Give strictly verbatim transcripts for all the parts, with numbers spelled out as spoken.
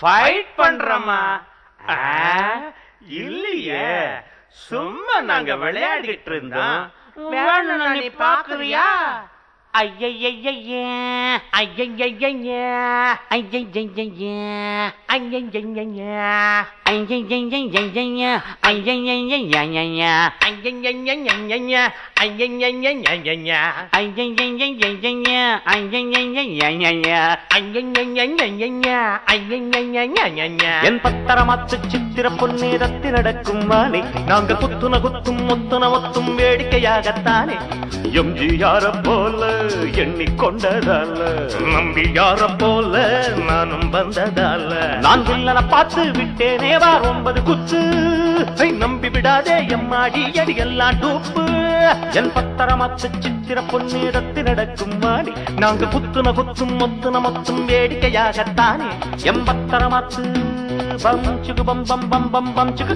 Fight பண்றோமா? இல்லையே, சும்மா நாங்க விளையாடிட்டு இருந்தோம். வேணும்னா நீ பாக்குறியா? என் பத்தரமாத்து சித்திர பொன்னேரத்தி நடக்கும் மாலை நாங்க குத்துன குத்தும் முத்துன முத்தும் வேடிக்கையாகத்தானே எம்ஜிஆர போல எண்ணிக்கொண்டதால நம்பியார போல நானும் வந்ததால நான் வில்லனை பார்த்து விட்டேனே வா ஒன்பது குத்து நம்பி விடாதே எம்மாடி அடி எல்லாம் டூப்பு என் பத்தரமாத்து சித்திர பொன்னேரத்தி நடக்கும் மாடி நாங்க குத்துன குத்தும் முத்துன முத்தும் வேடிக்கையாகத்தானே எம் பத்தரமாத்து பம் சுகு பம் பம் பம் பம் பம் சுகு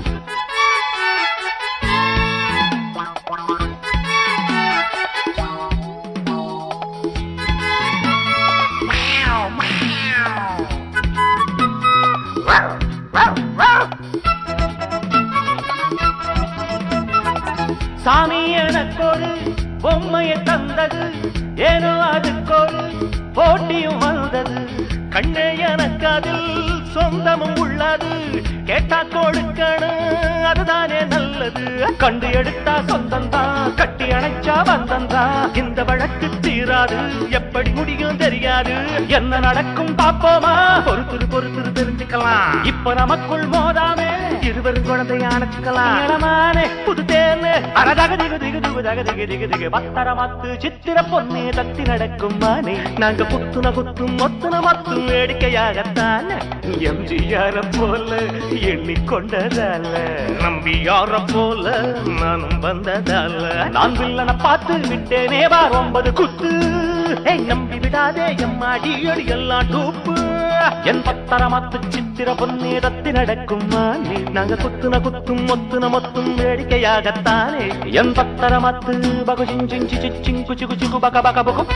சாமி எனக்கொரு பொம்மையை தந்தது ஏனோ அதுக்கொரு போட்டியும் வந்தது கண்ணே எனக்கு அதில் சொந்தமும் உள்ளது கேட்டா கொடுக்கணும் அதுதானே நல்லது கண்டு எடுத்தா சொந்தம்தான் கட்டி அணைச்சா வந்தந்தான் இந்த வழக்கு தீராது எப்படி முடியும் தெரியாது என்ன நடக்கும் பாப்போமா பொறுத்துரு பொறுத்துரு தெரிஞ்சுக்கலாம் இப்ப நமக்குள் மோதாமே இருவரும் குழந்தைய அணைச்சுக்கலாம் இளமானே புது தேர்னு அழகாக திகு திகு திகு தக திகு திகு திகு பத்தரமாத்து சித்திர பொன்னே தத்தி நடக்கும் மானே நாங்க புத்துன குத்தும் மொத்துன மத்தும் வேடிக்கையாகத்தான எம்ஜிஆர போல எண்ணிக்கொண்டதால நம்பியார போல நானும் வந்ததால நான் வில்லனை பார்த்து விட்டேனே வா ஒன்பது குத்து நம்பி விடாதே எம்மாடி அடி எல்லாம் டூப்பு என் பத்தரமாத்து சித்திர பொன்னேரத்தி நடக்கும் மானே நாங்க குத்துன குத்தும் மொத்துன மொத்தும் வேடிக்கையாகத்தானே என் பத்தரமாத்து பகு சிஞ்சி சிச்சிங் குச்சி குச்சி பக பக பகு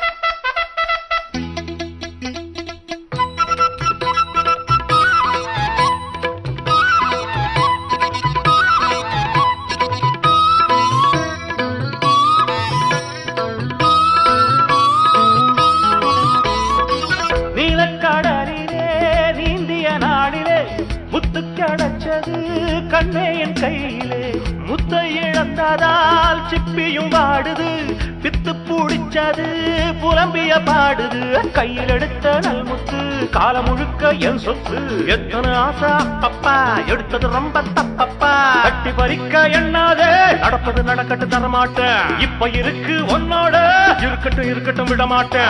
முத்து கிடைச்சது கண்ணே என் கையிலே முத்தை இழந்ததால் சிப்பியும் வாடுது பித்து பூடிச்சது புலம்பிய பாடுது கையில் எடுத்த நல் முத்து கால முழுக்க என் சொத்து எத்தனை ஆசா அப்பா எடுத்தது ரொம்ப தப்பப்பா கட்டி பறிக்க எண்ணாதே நடப்பது நடக்கட்டு தரமாட்டேன் இப்ப இருக்கு உன்னோட இருக்கட்டும் இருக்கட்டும் விட மாட்டேன்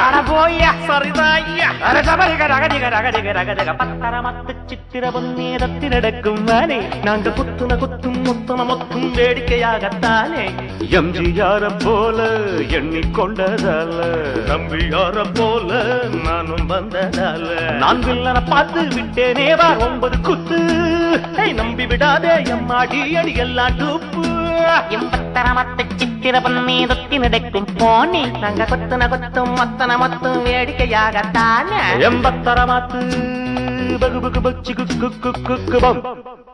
பத்தரமாத்து சித்திர பொன்னேரத்தி நடக்கும் வானே நாங்க குத்துன குத்தும் முத்துன மொத்தும் வேடிக்கையாகத்தானே எம்ஜிஆர போல எண்ணிக்கொண்டதால நம்பியார போல நானும் வந்ததால நான் வில்லனை பார்த்து விட்டேனே வா ஒன்பது குத்து நம்பி விடாதே எம்மாடி அடி எல்லாம் டூப்பு எம்பத்தரமாத்து சித்திர பொன்னேரத்தி நடக்கும் போனே நாங்க குத்துன குத்தும் மொத்தன மொத்தும் வேடிக்கையாகத்தானே எம்பத்தரமாத்து பகு பகு பச்சு குக்கு குக்கு பம்